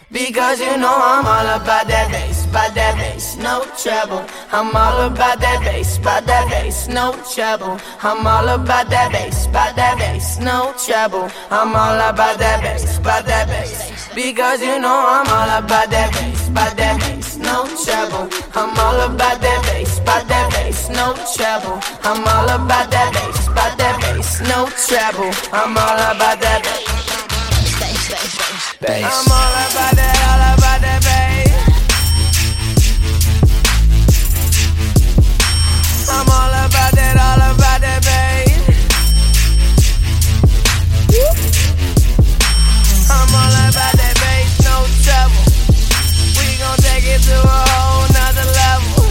Because you know I'm all about that bass, no trouble. I'm all about that bass, no trouble. I'm all about that bass, no trouble. I'm all about that bass, because you know I'm all about that bass, no trouble. I'm all about that bass, no trouble. I'm all about that bass, no trouble. I'm all about that bass. I'm all about that bass. I'm all about that bass. I'm all about that bass, no trouble. We gon' take it to a whole nother level.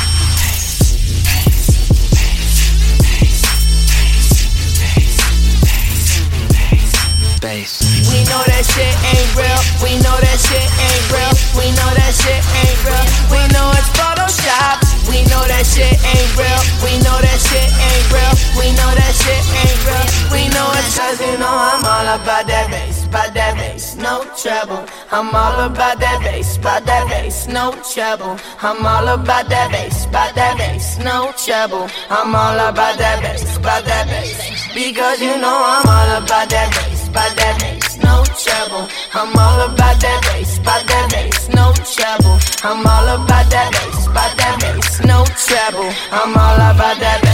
Bass. We know that shit ain't real. We know that shit ain't real. We know that shit ain't real. We know it's Photoshop. We know that shit ain't real. We know that shit ain't real. We know that shit ain't real. We know it's 'cause you know I'm all about that bass, no trouble. I'm all about that bass, no trouble. I'm all about that bass, no trouble. I'm all about that bass, because you know I'm all about that bass, no trouble. I'm all about that bass, no trouble. I'm all about that bass, no trouble. I'm all about that